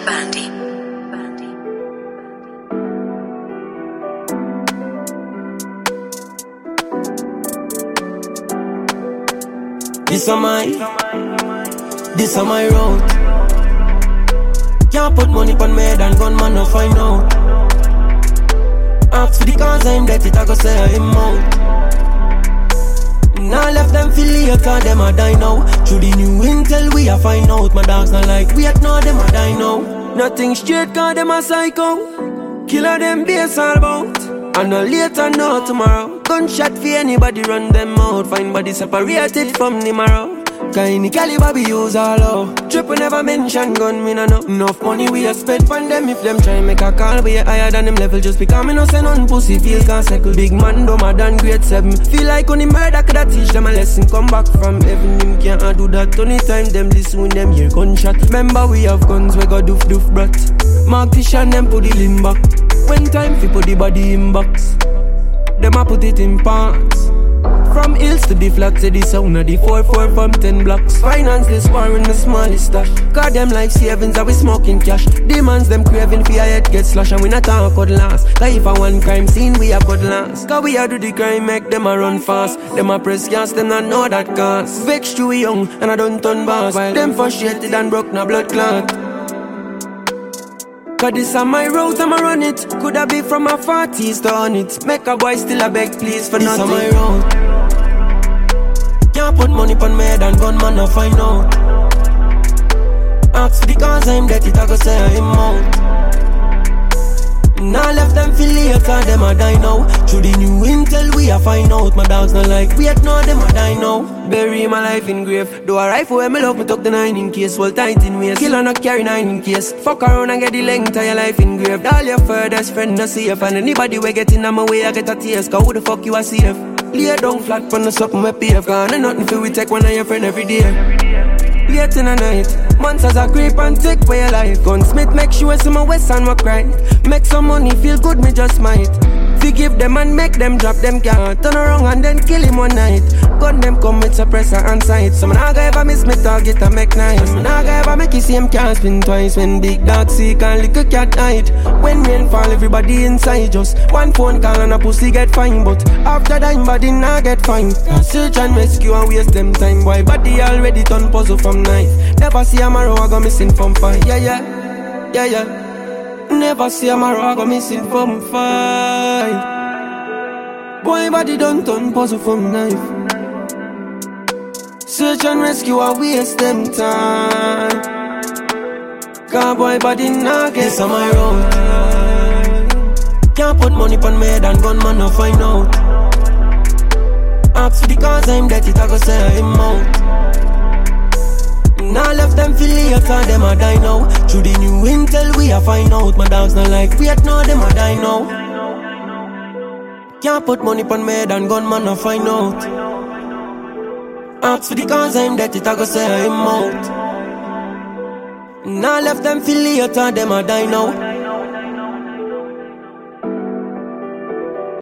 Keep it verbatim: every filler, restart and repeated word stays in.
Bandy. This are my, this are my road. Can't put money on me head and gunman no find out. Ask for the cause I'm dead, it I go say I'm out. Now left them feel later, them a die now. Through the new intel we a find out. My dogs not like we at now, them a die now. Nothing straight cause them a psycho. Killer them base all about. And no later, no tomorrow. Gunshot for anybody run them out. Find body separated from the marrow. Kinda caliber be use all out. Triple never mention gun, me no know. Enough money we a spend on them. If them try make a call, we a higher than them level. Just because me no say none pussy feel can't cycle. Big man dumber than grade seven. Feel like only murder coulda teach them a lesson. Come back from heaven, them can't do that. Anytime them listen when them hear gunshot. Remember we have guns, we go doof doof brat. Mark the shot, them put the limb back. When time fi put the body in box, them a put it in parts. From hills to the flats, to the sound of the four four from ten blocks. Finance this war in the smallest stash. Cause them life savings are we smoking cash. Demands them craving for your head get slashed. And we not talk about last. Like if a one crime scene we a cut last. Cause we a do the crime make them a run fast. Them a press gas, them not know that cause. Vex too young and I don't turn boss. While them frustrated and broke na blood clot. Cause this on my road, I'ma run it. Coulda be from my forties to on it. Make a boy still a beg please for this nothing. This on my road. Can't put money on my head and gunman no find out. Ask for the cause I'm dead, it I go say I'm out. Now left them feel later, them a die now. Through the new intel we a find out. My dogs not like we at now, them a die now. Bury my life in grave. Do a rifle when me love me tuck the nine in case. Well tight in waist. Kill or not carry nine in case. Fuck around and get the length of your life engraved. All your furthest friend not safe. And anybody we get in on my way I get a taste. Cause who the fuck you a safe? Lay down flat on the something we pave. Cause ain't nothing for we take one of your friend every day. Late in the night, monsters are creep and take for your life. Gunsmith make sure some of West and my cry. Make some money, feel good, me just might. Forgive them and make them drop them can't. Turn around and then kill him one night. Gun them come with suppressor and sight. Some naga ever miss me target and make nice. Some naga ever make you see him can't spin twice. When big dog seek and little cat hide. When rain fall everybody inside. Just one phone call and a pussy get fine. But after that body nah get fine. Search and rescue and waste them time. Boy body already done puzzle from knife. Never see a marrow I go missing from fight. Yeah yeah, yeah yeah. Never see a marrow I go missing from fight. Boy body done turn puzzle from knife. Search and rescue I waste them time. Cause boy body nah get this on my road. Can't put money on my head and gunman no find out. Ask for the cause I'm dead, it I go say I'm out. Now left them feel later, them a die now. Through the new intel we a find out. My dogs not like we at now, them a die now. Can't put money on my head and gunman no find out. Ask for the cause I'm dead, it I go say I'm out. Now left them feel later, them a die now.